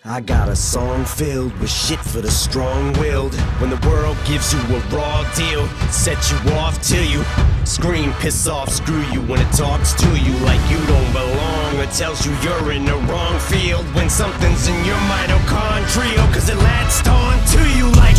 I got a song filled with shit for the strong-willed. When the world gives you a raw deal, set you off till you scream, piss off, screw you. When it talks to you like you don't belong, or tells you you're in the wrong field. When something's in your mitochondrial, cause it latched on to you like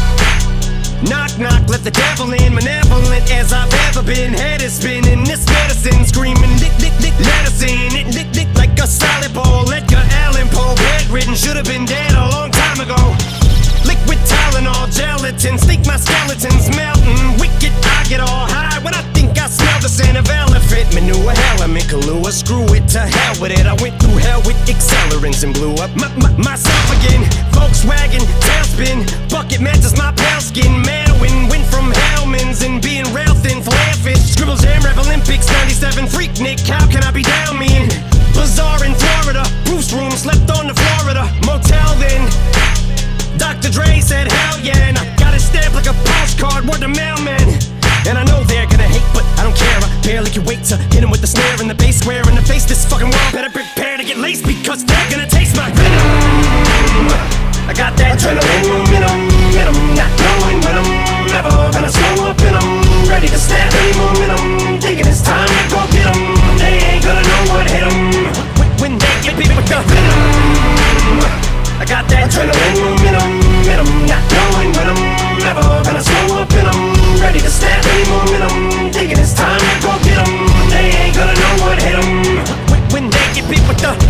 knock, knock, let the devil in. Malevolent as I've ever been. Head is spinning, this medicine screaming, dick, dick, dick, let us in. It dick, dick, like a solid ball. Edgar Allan Poe, bedridden, should've been dead a long time ago. Liquid Tylenol, gelatin, sneak my skeletons melting. Wicked, I get all high when I think I smell the scent of elephant manure. Element Kahlua, screw it, to hell with it. I went through hell with accelerants and blew up myself again. Volkswagen, tailspin, bucket matches my pale skin. Manwin, went from Hellman's and being rail thin, flare fish. Scribbles Jam Rap Olympics, 97, freak Nick, how can I be down me in? Bazaar in Florida, Bruce room, slept on the Florida motel then. Dr. Dre said hell yeah, and I got it stamped like a postcard, word to mailman. And I know they're gonna hate, but I don't care. I barely can wait to hit 'em with the snare and the bass square in the face. This fucking world better prepare to get laced, because they're gonna taste my venom. I got that adrenaline momentum, not knowing when I'm ever gonna slow up in 'em. Ready to snap any momentum, thinking it's time to go get 'em. They ain't gonna know what hit 'em when they get beat with the venom. I got that adrenaline momentum, not knowing when I'm ever gonna slow up in 'em. Ready to snap any momentum, thinking it's time to go get 'em. They ain't gonna know what hit 'em when they get beat with the.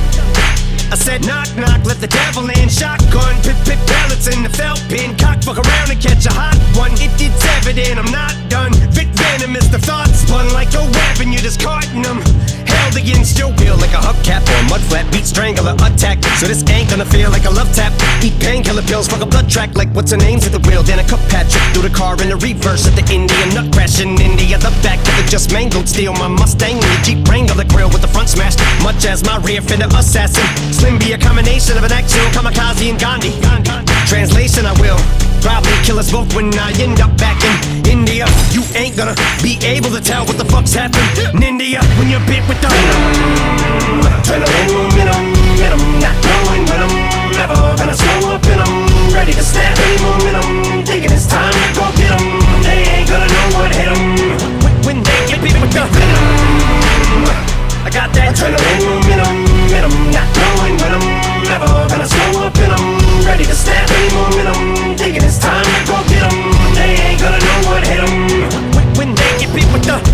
I said knock, knock, let the devil in. Shotgun, pip, pellets in the felt pin. Cock, fuck around and catch a hot one. It's evident I'm not done. Vic venomous, the thoughts spun like a weapon. You're discarding them. Held against your will like a hubcap or a mudflat. Beat strangler attack, so this ain't gonna feel like a love tap. Eat painkiller pills, fuck a blood track like what's her name's at the wheel. Then a cup Patrick through the car in the reverse at the Indian nut crash in India. The back of it just mangled. Steal my Mustang and the Jeep Wrangler grill with the front smashed, much as my rear fender assassin. Slim be a combination of an actual kamikaze and Gandhi. Translation, I will probably kill us both when I end up back in India. You ain't gonna be able to tell what the fuck's happened in India when you're bit with the adrenaline momentum, not knowing when I'm ever gonna slow up in 'em. Ready to snap any momentum, thinking it's time to go get 'em. They ain't gonna know what hit 'em when they get bit with the venom. I got that adrenaline momentum, not knowing when I'm ever gonna slow up in 'em. Ready to snap any momentum, thinking it's time to go get 'em. They ain't gonna know what hit 'em when they get beat with the.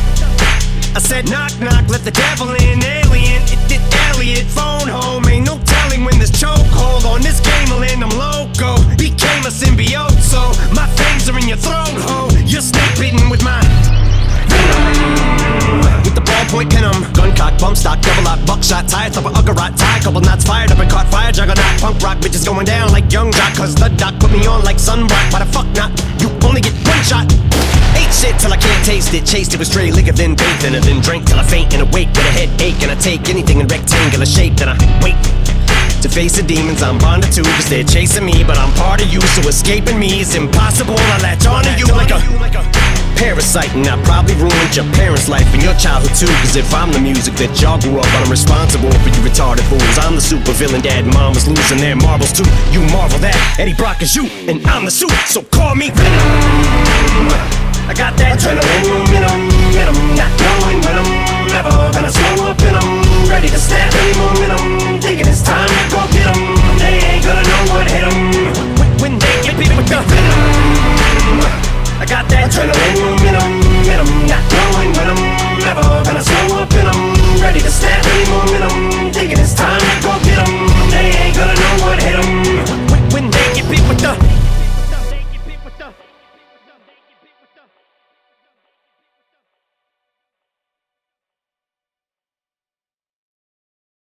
I said knock, knock, let the devil in. Alien, it Elliot, phone home. Ain't no telling when this chokehold on this game will end. I'm loco, became a symbiote, so my fangs are in your throat, ho. You're snake bitten with my with the ballpoint pin 'em. Gun cock, bump stock, double lock, buckshot, tire thumper, Uggarot, tie, couple knots fired up and caught fire, juggernaut, punk rock, bitches going down like young jock, cause the doc put me on like sunblock. Why the fuck not? You only get one shot. Ate shit till I can't taste it, chased it with stray liquor, then bathed in it, then drank till I faint and awake with a headache, and I take anything in rectangular shape, then I wait to face the demons I'm bonded to, cause they're chasing me, but I'm part of you, so escaping me is impossible. I latch onto you like a parasite, and I probably ruined your parents' life and your childhood too, cause if I'm the music that y'all grew up on, I'm responsible for you retarded fools. I'm the super villain, dad and mom was losing their marbles too. You marvel that Eddie Brock is you, and I'm the suit, so call me Venom. I got that adrenaline momentum, not knowing when I'm ever gonna slow up in 'em. Ready to snap any moment